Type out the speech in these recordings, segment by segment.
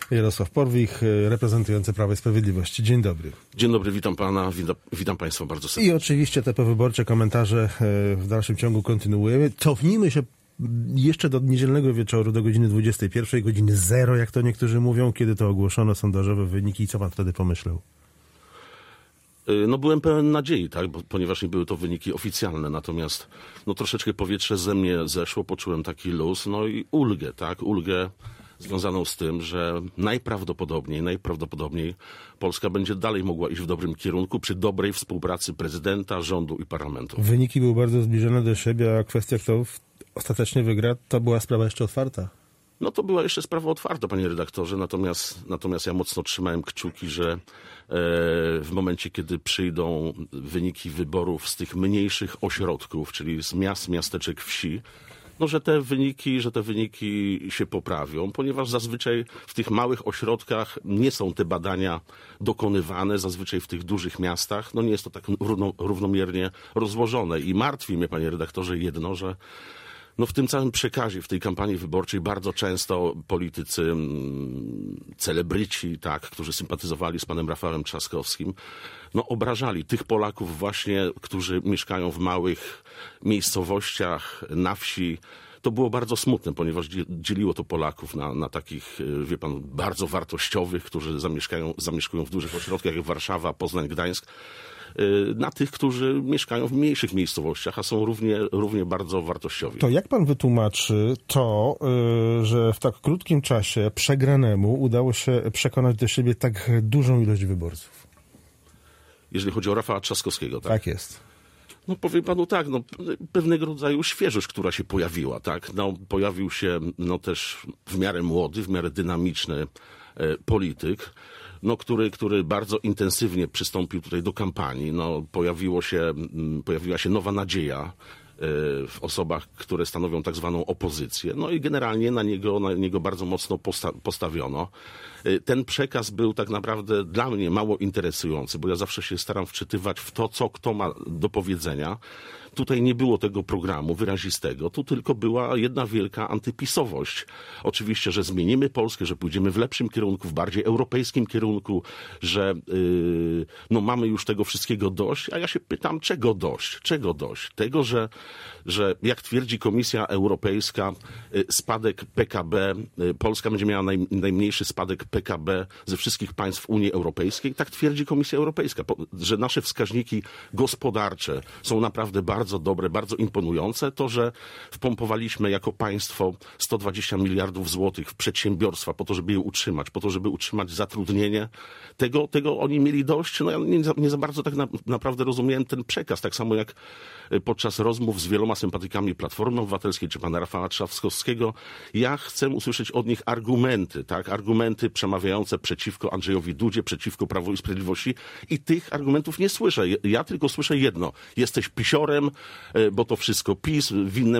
Jarosław Porwich, reprezentujący Prawo i Sprawiedliwość. Dzień dobry. Dzień dobry, witam pana, witam państwa bardzo serdecznie. I oczywiście te powyborcze komentarze w dalszym ciągu kontynuujemy. Cofnijmy się jeszcze do niedzielnego wieczoru, do godziny 21, godziny 0, jak to niektórzy mówią, kiedy to ogłoszono sondażowe wyniki. I co pan wtedy pomyślał? No byłem pełen nadziei, tak, ponieważ nie były to wyniki oficjalne, natomiast troszeczkę powietrze ze mnie zeszło, poczułem taki luz, i ulgę, tak, ulgę związaną z tym, że najprawdopodobniej Polska będzie dalej mogła iść w dobrym kierunku przy dobrej współpracy prezydenta, rządu i parlamentu. Wyniki były bardzo zbliżone do siebie, a kwestia, kto ostatecznie wygra, to była sprawa jeszcze otwarta. To była jeszcze sprawa otwarta, panie redaktorze, natomiast ja mocno trzymałem kciuki, że w momencie, kiedy przyjdą wyniki wyborów z tych mniejszych ośrodków, czyli z miast, miasteczek, wsi, że te wyniki się poprawią, ponieważ zazwyczaj w tych małych ośrodkach nie są te badania dokonywane, zazwyczaj w tych dużych miastach, nie jest to tak równomiernie rozłożone i martwi mnie, panie redaktorze, jedno, że w tym całym przekazie, w tej kampanii wyborczej bardzo często politycy, celebryci, tak, którzy sympatyzowali z panem Rafałem Trzaskowskim, obrażali tych Polaków właśnie, którzy mieszkają w małych miejscowościach, na wsi. To było bardzo smutne, ponieważ dzieliło to Polaków na takich, wie pan, bardzo wartościowych, którzy zamieszkują w dużych ośrodkach jak Warszawa, Poznań, Gdańsk, na tych, którzy mieszkają w mniejszych miejscowościach, a są równie bardzo wartościowi. To jak pan wytłumaczy to, że w tak krótkim czasie przegranemu udało się przekonać do siebie tak dużą ilość wyborców? Jeżeli chodzi o Rafała Trzaskowskiego, tak? Tak jest. Powiem panu tak, pewnego rodzaju świeżość, która się pojawiła, tak? Pojawił się też w miarę młody, w miarę dynamiczny polityk, który bardzo intensywnie przystąpił tutaj do kampanii. Pojawiła się nowa nadzieja w osobach, które stanowią tak zwaną opozycję. I generalnie na niego bardzo mocno postawiono. Ten przekaz był tak naprawdę dla mnie mało interesujący, bo ja zawsze się staram wczytywać w to, co kto ma do powiedzenia. Tutaj nie było tego programu wyrazistego, tu tylko była jedna wielka antypisowość. Oczywiście, że zmienimy Polskę, że pójdziemy w lepszym kierunku, w bardziej europejskim kierunku, że mamy już tego wszystkiego dość, a ja się pytam, czego dość? Czego dość? Tego, że jak twierdzi Komisja Europejska, spadek PKB, Polska będzie miała najmniejszy spadek PKB ze wszystkich państw Unii Europejskiej. Tak twierdzi Komisja Europejska, że nasze wskaźniki gospodarcze są naprawdę bardzo dobre, bardzo imponujące. To, że wpompowaliśmy jako państwo 120 miliardów złotych w przedsiębiorstwa po to, żeby je utrzymać, po to, żeby utrzymać zatrudnienie, tego oni mieli dość. Ja nie za bardzo tak naprawdę rozumiałem ten przekaz. Tak samo jak podczas rozmów z wieloma sympatykami Platformy Obywatelskiej czy pana Rafała Trzaskowskiego, ja chcę usłyszeć od nich argumenty, tak? Argumenty przemawiające przeciwko Andrzejowi Dudzie, przeciwko Prawu i Sprawiedliwości i tych argumentów nie słyszę. Ja tylko słyszę jedno. Jesteś pisiorem, bo to wszystko PiS,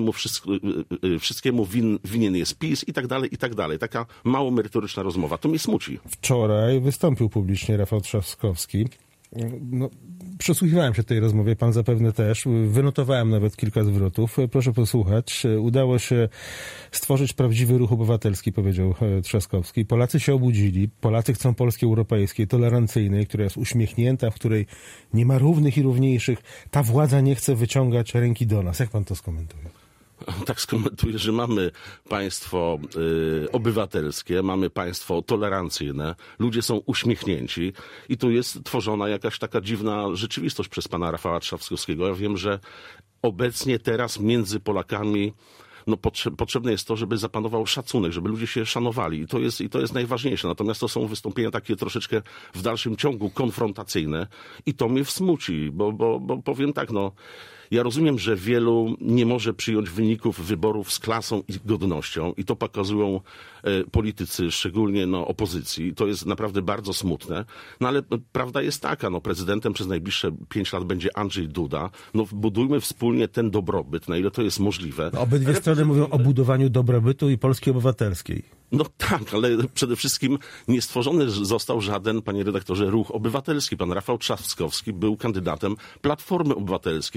wszystkiemu winien jest PiS i tak dalej, i tak dalej. Taka mało merytoryczna rozmowa. To mnie smuci. Wczoraj wystąpił publicznie Rafał Trzaskowski. Przysłuchiwałem się tej rozmowie, pan zapewne też. Wynotowałem nawet kilka zwrotów. Proszę posłuchać. Udało się stworzyć prawdziwy ruch obywatelski, powiedział Trzaskowski. Polacy się obudzili. Polacy chcą Polski europejskiej, tolerancyjnej, która jest uśmiechnięta, w której nie ma równych i równiejszych. Ta władza nie chce wyciągać ręki do nas. Jak pan to skomentuje? Tak skomentuję, że mamy państwo obywatelskie, mamy państwo tolerancyjne, ludzie są uśmiechnięci i tu jest tworzona jakaś taka dziwna rzeczywistość przez pana Rafała Trzaskowskiego. Ja wiem, że obecnie teraz między Polakami potrzebne jest to, żeby zapanował szacunek, żeby ludzie się szanowali i to jest najważniejsze. Natomiast to są wystąpienia takie troszeczkę w dalszym ciągu konfrontacyjne i to mnie smuci, bo powiem tak, ja rozumiem, że wielu nie może przyjąć wyników wyborów z klasą i godnością i to pokazują politycy, szczególnie opozycji. To jest naprawdę bardzo smutne. Ale prawda jest taka, prezydentem przez najbliższe 5 lat będzie Andrzej Duda. Budujmy wspólnie ten dobrobyt, na ile to jest możliwe. Obydwie strony mówią o budowaniu dobrobytu i Polski obywatelskiej. Tak, ale przede wszystkim nie stworzony został żaden, panie redaktorze, ruch obywatelski. Pan Rafał Trzaskowski był kandydatem Platformy Obywatelskiej, konkretnie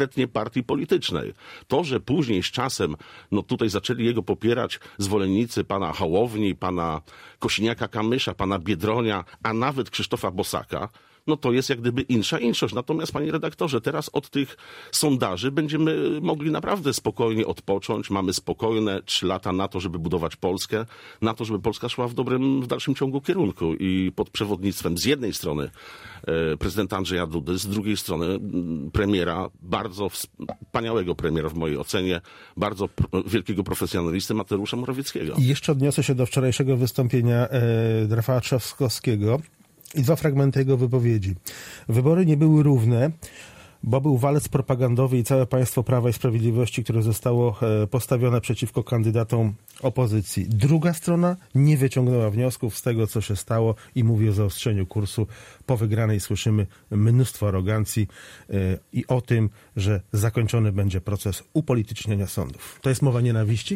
kompletnie partii politycznej. To, że później z czasem tutaj zaczęli jego popierać zwolennicy pana Hołowni, pana Kosiniaka-Kamysza, pana Biedronia, a nawet Krzysztofa Bosaka, to jest jak gdyby inszość. Natomiast, panie redaktorze, teraz od tych sondaży będziemy mogli naprawdę spokojnie odpocząć. Mamy spokojne 3 lata na to, żeby budować Polskę, na to, żeby Polska szła w dalszym ciągu kierunku. I pod przewodnictwem z jednej strony prezydenta Andrzeja Dudy, z drugiej strony premiera, bardzo wspaniałego premiera w mojej ocenie, bardzo wielkiego profesjonalisty Mateusza Morawieckiego. I jeszcze odniosę się do wczorajszego wystąpienia Rafała Trzaskowskiego. I 2 fragmenty jego wypowiedzi. Wybory nie były równe, bo był walec propagandowy i całe państwo Prawa i Sprawiedliwości, które zostało postawione przeciwko kandydatom opozycji. Druga strona nie wyciągnęła wniosków z tego, co się stało i mówi o zaostrzeniu kursu. Po wygranej słyszymy mnóstwo arogancji i o tym, że zakończony będzie proces upolitycznienia sądów. To jest mowa nienawiści?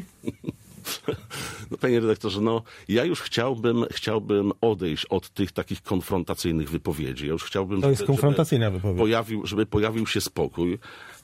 Panie redaktorze, ja już chciałbym odejść od tych takich konfrontacyjnych wypowiedzi. Ja już chciałbym, to jest konfrontacyjna wypowiedź. Żeby pojawił się spokój.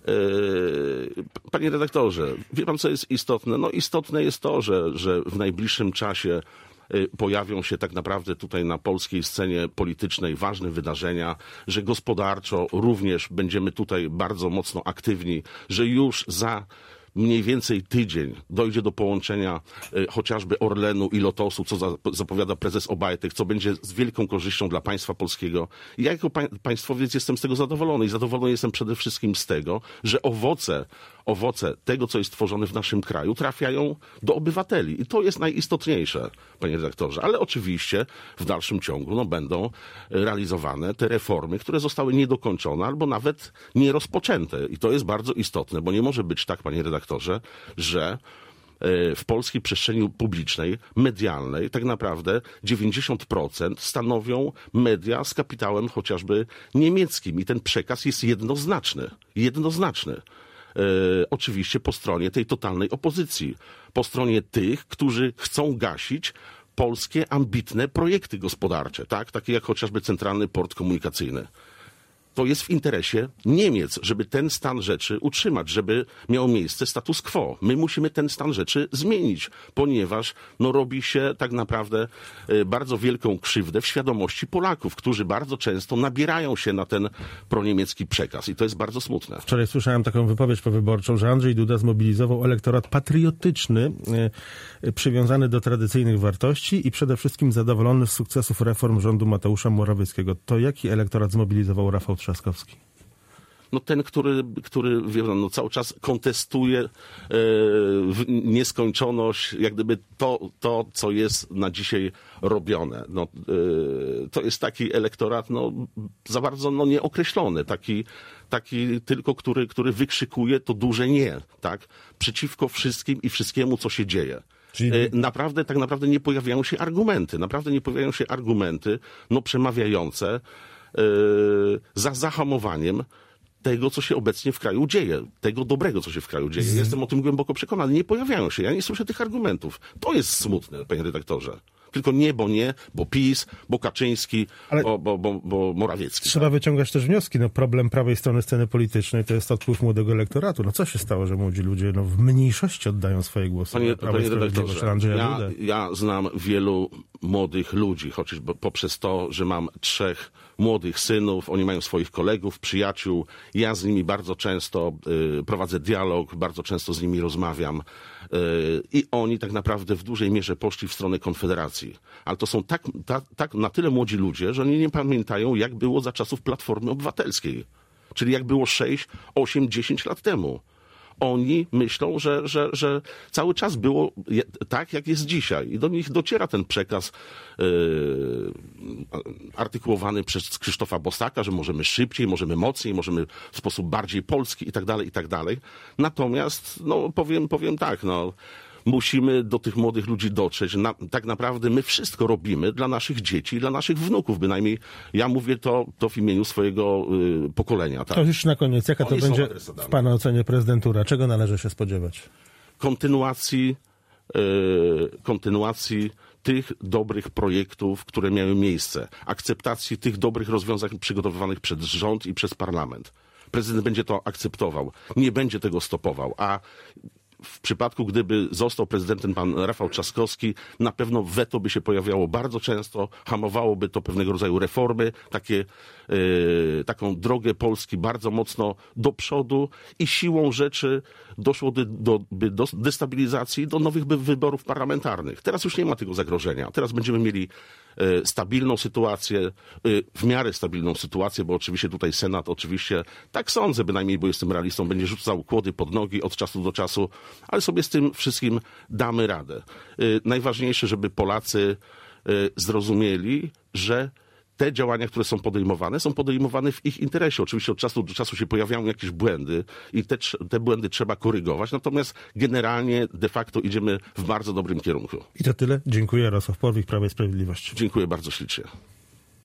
Panie redaktorze, wie pan, co jest istotne? Istotne jest to, że w najbliższym czasie pojawią się tak naprawdę tutaj na polskiej scenie politycznej ważne wydarzenia, że gospodarczo również będziemy tutaj bardzo mocno aktywni, że już za mniej więcej tydzień dojdzie do połączenia chociażby Orlenu i Lotosu, co zapowiada prezes Obajtek, co będzie z wielką korzyścią dla państwa polskiego. I ja jako państwowiec jestem z tego zadowolony i zadowolony jestem przede wszystkim z tego, że owoce tego, co jest tworzone w naszym kraju, trafiają do obywateli. I to jest najistotniejsze, panie redaktorze. Ale oczywiście w dalszym ciągu będą realizowane te reformy, które zostały niedokończone albo nawet nierozpoczęte. I to jest bardzo istotne, bo nie może być tak, panie redaktorze, że w polskiej przestrzeni publicznej, medialnej, tak naprawdę 90% stanowią media z kapitałem chociażby niemieckim. I ten przekaz jest jednoznaczny. Oczywiście po stronie tej totalnej opozycji. Po stronie tych, którzy chcą gasić polskie ambitne projekty gospodarcze, tak? Takie jak chociażby Centralny Port Komunikacyjny. To jest w interesie Niemiec, żeby ten stan rzeczy utrzymać, żeby miał miejsce status quo. My musimy ten stan rzeczy zmienić, ponieważ robi się tak naprawdę bardzo wielką krzywdę w świadomości Polaków, którzy bardzo często nabierają się na ten proniemiecki przekaz i to jest bardzo smutne. Wczoraj słyszałem taką wypowiedź powyborczą, że Andrzej Duda zmobilizował elektorat patriotyczny, przywiązany do tradycyjnych wartości i przede wszystkim zadowolony z sukcesów reform rządu Mateusza Morawieckiego. To jaki elektorat zmobilizował Rafał Trzaskowski? Ten, który wie pan, cały czas kontestuje w nieskończoność, jak gdyby to, co jest na dzisiaj robione. To jest taki elektorat za bardzo nieokreślony, taki tylko, który wykrzykuje to duże nie, tak? Przeciwko wszystkim i wszystkiemu, co się dzieje. Czyli tak naprawdę nie pojawiają się argumenty, przemawiające za zahamowaniem tego, co się obecnie w kraju dzieje, tego dobrego, co się w kraju dzieje. Jestem o tym głęboko przekonany. Nie pojawiają się. Ja nie słyszę tych argumentów. To jest smutne, panie redaktorze. Tylko bo PiS, bo Kaczyński, bo Morawiecki. Trzeba wyciągać też wnioski. Problem prawej strony sceny politycznej to jest odpływ młodego elektoratu. Co się stało, że młodzi ludzie w mniejszości oddają swoje głosy? Panie redaktorze, ja znam wielu młodych ludzi, chociażby poprzez to, że mam 3 młodych synów, oni mają swoich kolegów, przyjaciół. Ja z nimi bardzo często prowadzę dialog, bardzo często z nimi rozmawiam i oni tak naprawdę w dużej mierze poszli w stronę Konfederacji. Ale to są tak na tyle młodzi ludzie, że oni nie pamiętają, jak było za czasów Platformy Obywatelskiej. Czyli jak było 6, 8, 10 lat temu. Oni myślą, że cały czas było tak, jak jest dzisiaj. I do nich dociera ten przekaz artykułowany przez Krzysztofa Bosaka, że możemy szybciej, możemy mocniej, możemy w sposób bardziej polski i tak dalej. Natomiast, powiem tak, musimy do tych młodych ludzi dotrzeć. Tak naprawdę my wszystko robimy dla naszych dzieci i dla naszych wnuków. Bynajmniej ja mówię to w imieniu swojego pokolenia. Tak? To już na koniec. Jaka to będzie w pana ocenie prezydentura? Czego należy się spodziewać? Kontynuacji tych dobrych projektów, które miały miejsce. Akceptacji tych dobrych rozwiązań przygotowywanych przez rząd i przez parlament. prezydent będzie to akceptował, nie będzie tego stopował, a w przypadku, gdyby został prezydentem pan Rafał Trzaskowski, na pewno weto by się pojawiało bardzo często, hamowałoby to pewnego rodzaju reformy, taką drogę Polski bardzo mocno do przodu i siłą rzeczy doszło do destabilizacji, do nowych wyborów parlamentarnych. Teraz już nie ma tego zagrożenia. Teraz będziemy mieli stabilną sytuację, w miarę stabilną sytuację, bo oczywiście tutaj Senat, tak sądzę bynajmniej, bo jestem realistą, będzie rzucał kłody pod nogi od czasu do czasu, ale sobie z tym wszystkim damy radę. Najważniejsze, żeby Polacy zrozumieli, że te działania, które są podejmowane w ich interesie. Oczywiście od czasu do czasu się pojawiają jakieś błędy i te błędy trzeba korygować, natomiast generalnie de facto idziemy w bardzo dobrym kierunku. I to tyle. Dziękuję. Jarosław Porwik, Prawo i Sprawiedliwość. Dziękuję bardzo ślicznie.